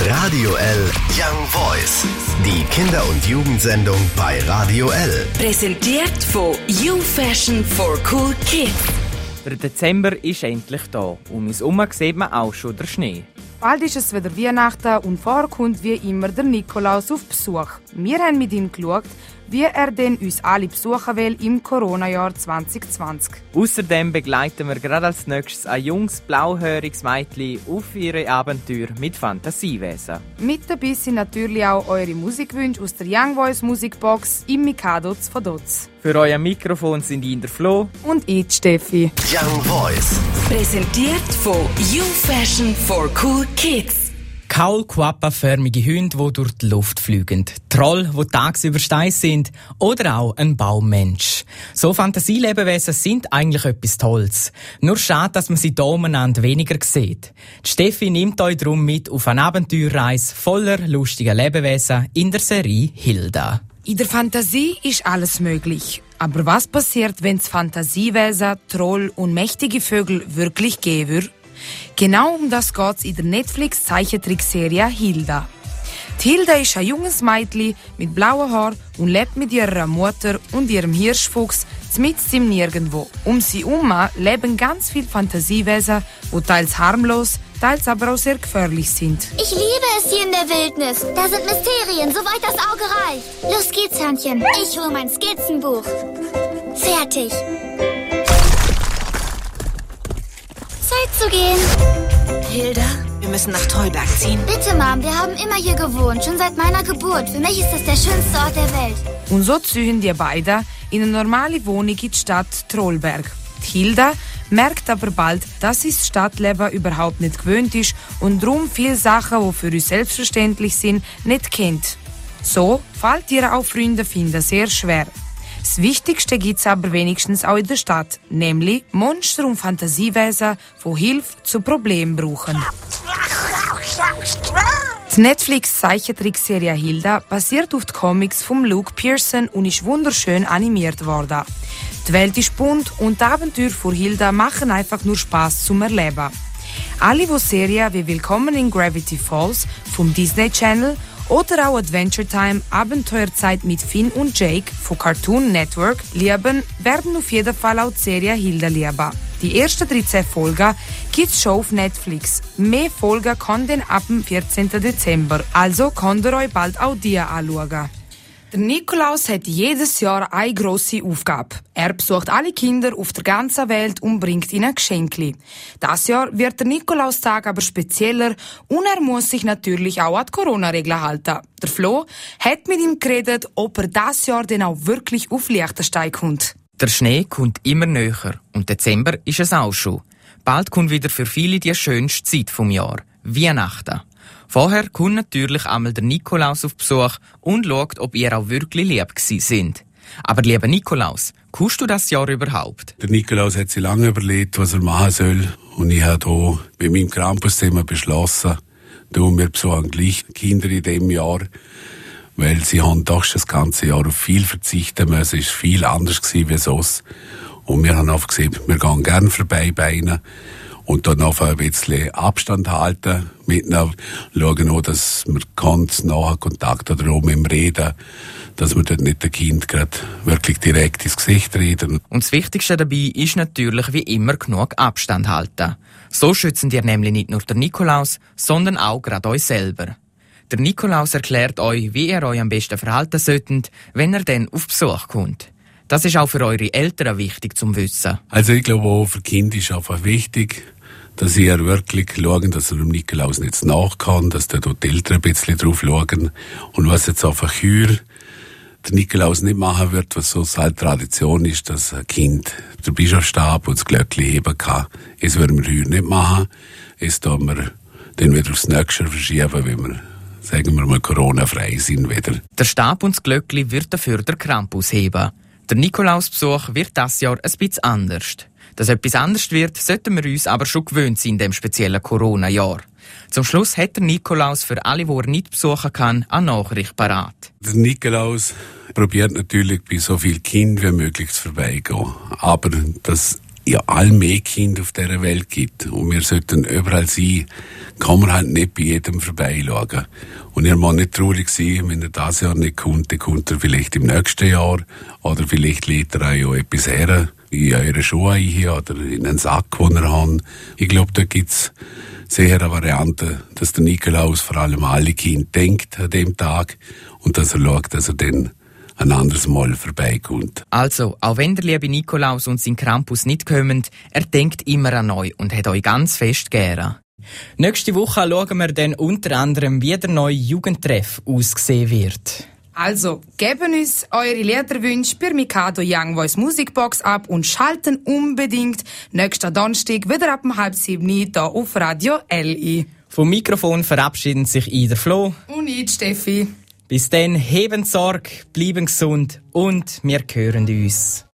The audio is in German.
Radio L Young Voice. Die Kinder- und Jugendsendung bei Radio L. Präsentiert von You Fashion for Cool Kids. Der Dezember ist endlich da und um uns herum sieht man auch schon den Schnee. Bald ist es wieder Weihnachten und vorher kommt wie immer der Nikolaus auf Besuch. Wir haben mit ihm geschaut, wie er denn uns alle besuchen will im Corona-Jahr 2020. Außerdem begleiten wir gerade als nächstes ein junges, blauhäriges Mädchen auf ihre Abenteuer mit Fantasiewesen. Mit dabei sind natürlich auch eure Musikwünsche aus der Young Voice Musikbox im Mikado von Dotz. Für euer Mikrofon sind ich der Flo und ich, Steffi. Young Voice. Präsentiert von You Fashion for Cool Kids. Kaulquappa-förmige Hunde, die durch die Luft fliegen, Troll, die tagsüber steif sind oder auch ein Baummensch. So Fantasielebewesen sind eigentlich etwas Tolles. Nur schade, dass man sie hier umeinander weniger sieht. Die Steffi nimmt euch darum mit auf eine Abenteuerreise voller lustiger Lebewesen in der Serie Hilda. In der Fantasie ist alles möglich. Aber was passiert, wenn es Fantasiewesen, Troll und mächtige Vögel wirklich geben würde? Genau um das geht's in der Netflix-Zeichentrickserie Hilda. Die Hilda ist ein junges Mädchen mit blauen Haaren und lebt mit ihrer Mutter und ihrem Hirschfuchs mitten im Nirgendwo. Um sie herum leben ganz viele Fantasiewesen, die teils harmlos, teils aber auch sehr gefährlich sind. Ich liebe es hier in der Wildnis. Da sind Mysterien, soweit das Auge reicht. Los geht's, Hörnchen. Ich hole mein Skizzenbuch. Fertig. Zeit zu gehen. Hilda, wir müssen nach Trollberg ziehen. Bitte, Mom, wir haben immer hier gewohnt, schon seit meiner Geburt. Für mich ist das der schönste Ort der Welt. Und so ziehen die beiden in eine normale Wohnung in die Stadt Trollberg. Die Hilda merkt aber bald, dass sie das Stadtleben überhaupt nicht gewöhnt ist und darum viele Sachen, die für uns selbstverständlich sind, nicht kennt. So fällt ihr auch Freunde finden sehr schwer. Das Wichtigste gibt es aber wenigstens auch in der Stadt, nämlich Monster und Fantasiewesen, die Hilfe zu Problemen brauchen. Die Netflix-Zeichentrickserie Hilda basiert auf den Comics von Luke Pearson und ist wunderschön animiert worden. Die Welt ist bunt und die Abenteuer von Hilda machen einfach nur Spass zum Erleben. Alle, die Serien wie Willkommen in Gravity Falls vom Disney Channel oder auch Adventure Time Abenteuerzeit mit Finn und Jake von Cartoon Network lieben, werden auf jeden Fall auch die Serie Hilda lieben. Die ersten 13 Folgen gibt es schon auf Netflix. Mehr Folgen kommen dann ab dem 14. Dezember, also könnt ihr euch bald auch die anschauen. Der Nikolaus hat jedes Jahr eine grosse Aufgabe. Er besucht alle Kinder auf der ganzen Welt und bringt ihnen Geschenke. Das Jahr wird der Nikolaustag aber spezieller und er muss sich natürlich auch an die Corona-Regeln halten. Der Flo hat mit ihm geredet, ob er das Jahr denn auch wirklich auf Liechtenstein kommt. Der Schnee kommt immer näher und Dezember ist es auch schon. Bald kommt wieder für viele die schönste Zeit vom Jahr, Weihnachten. Vorher kommt natürlich einmal der Nikolaus auf Besuch und schaut, ob ihr auch wirklich lieb gewesen sind. Aber lieber Nikolaus, kommst du das Jahr überhaupt? Der Nikolaus hat sich lange überlegt, was er machen soll. Und ich habe hier bei meinem Campuszimmer beschlossen, wir besuchen gleich Kinder in diesem Jahr, weil sie haben doch schon das ganze Jahr auf viel verzichten müssen. Es war viel anders gewesen wie sonst. Und wir haben einfach gesagt, wir gehen gerne vorbei bei ihnen. Und dann noch ein bisschen Abstand halten, miteinander schauen auch, dass wir nachher Kontakt oder auch mit dem Reden, dass wir dort nicht dem Kind gerade wirklich direkt ins Gesicht reden. Und das Wichtigste dabei ist natürlich wie immer genug Abstand halten. So schützen ihr nämlich nicht nur den Nikolaus, sondern auch gerade euch selber. Der Nikolaus erklärt euch, wie ihr euch am besten verhalten solltet, wenn er dann auf Besuch kommt. Das ist auch für eure Eltern wichtig zum Wissen. Also ich glaube auch für Kinder ist einfach wichtig, dass sie wirklich schauen, dass er dem Nikolaus nicht nach kann, dass da die Eltern ein bisschen drauf schauen. Und was jetzt einfach hier der Nikolaus nicht machen wird, was so halt Tradition ist, dass ein Kind den Bischofsstab und das Glöckchen heben kann. Das würden wir hier nicht machen. Das tun wir dann wieder aufs nächste Jahr verschieben, wenn wir, sagen wir mal, Corona-frei sind wieder. Der Stab und das Glöckchen wird dafür der Krampus heben. Der Nikolausbesuch wird das Jahr ein bisschen anders. Dass etwas anders wird, sollten wir uns aber schon gewöhnt sein in dem speziellen Corona-Jahr. Zum Schluss hat der Nikolaus für alle, die er nicht besuchen kann, eine Nachricht parat. Der Nikolaus probiert natürlich bei so vielen Kindern wie möglich zu vorbeigehen. Aber dass ja all mehr Kinder auf dieser Welt gibt und wir sollten überall sein, kann man halt nicht bei jedem vorbeischauen. Und ihr muss nicht traurig sein, wenn er dieses Jahr nicht kommt, dann kommt er vielleicht im nächsten Jahr oder vielleicht lädt er auch ja etwas her, in eure Schuhe ein oder in einen Sack, den er hat. Ich glaube, da gibt's sehr eine Variante, dass der Nikolaus vor allem alle Kinder denkt an dem Tag und dass er schaut, dass er dann ein anderes Mal vorbeikommt. Also, auch wenn der liebe Nikolaus und sein Krampus nicht kommen, er denkt immer an euch und hat euch ganz fest gern. Nächste Woche schauen wir dann unter anderem, wie der neue Jugendtreff aussehen wird. Also, geben uns eure Liederwünsche per Mikado Young Voice Musikbox ab und schalten unbedingt nächsten Donnerstag wieder ab 6:30 hier auf Radio LI. Vom Mikrofon verabschieden sich Ida Flo und ich, Steffi. Bis dann, heben Sorge, bleiben gesund und wir hören uns.